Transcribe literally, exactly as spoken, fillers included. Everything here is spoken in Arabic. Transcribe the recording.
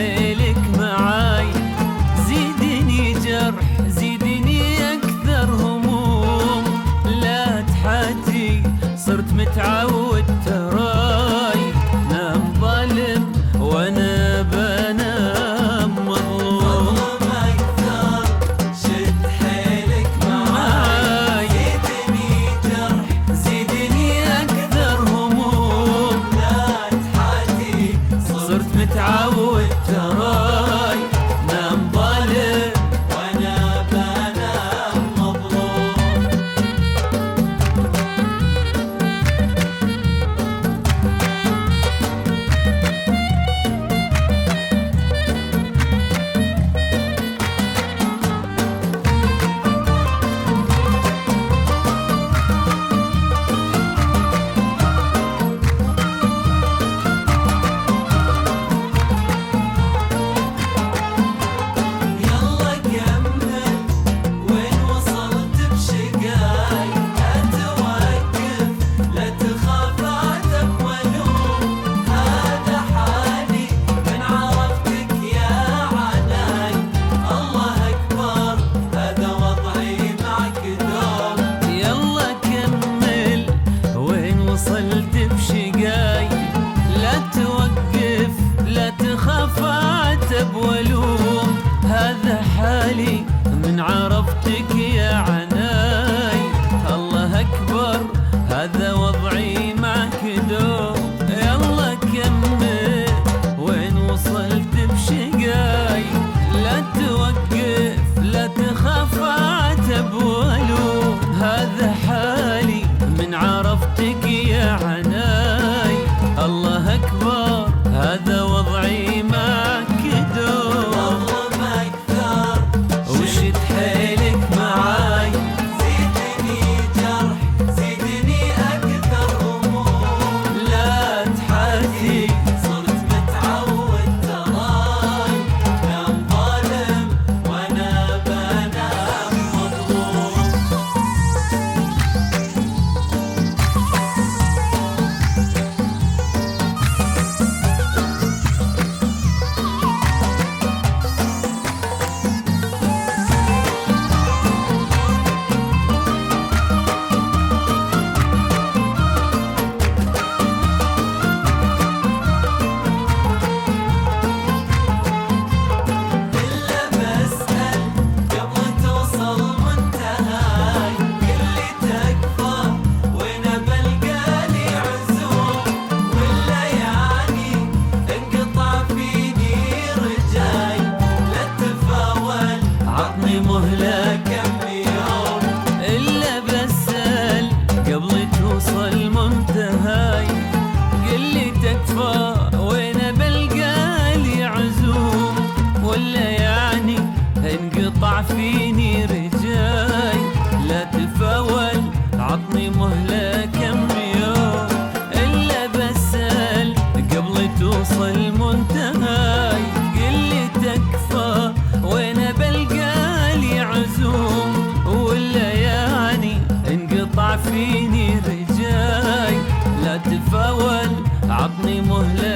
حيلك معاي، زيدني جرح زيدني أكثر هموم، لا تحاتي صرت متعود تراي، نام ظالم وأنا بنام مظلوم. مظلوم أكثر شد حيلك معاي، زيدني جرح زيدني أكثر هموم، لا تحاتي صرت متعود تراي، نام ظالم وأنا بنام مظلوم. يلا كمل وين وصلت بشقاي، لا توقف لا تخاف عتب ولوم، هذا حالي من عرفتك يا عناي، الله أكبر هذا وضعي معك دوم. يلا كمل وين وصلت بشقاي، لا توقف لا تخاف عتب ولوم، هذا حالي من عرفتك يا عناي، الله أكبر هذا وضعي معك دوم. يلا كمل وين وصلت بشقاي، لا توقف لا تخاف عتب ولوم، هذا حالي من عرفتك يا عناي، الله أكبر هذا وضعي معك دوم. مظلوم أكثر وشد حيلك معاي، زيدني جرح زيدني أكثر هموم، لا تحاتي صرت متعود تراي، نام ظالم وأنا بنام مظلوم. إلا بسأل قبل توصل منتهاي، قلي تكفى وين بلقالي عزوم، ولا يعني انقطع فيني رجاي، لا تفاول عطني مهلة كم يوم. إلا بسأل قبل توصل منتهاي، قلي تكفى وين بلقالي عزوم، ولا يعني انقطع فيني رجاي، لا تفاول عطني مهلة كم يوم. إلا بسأل قبل توصل منتهاي، قلي تكفى وين بلقالي عزوم، ولا يعني انقطع فيني رجاي، لا تفاول عطني مهلة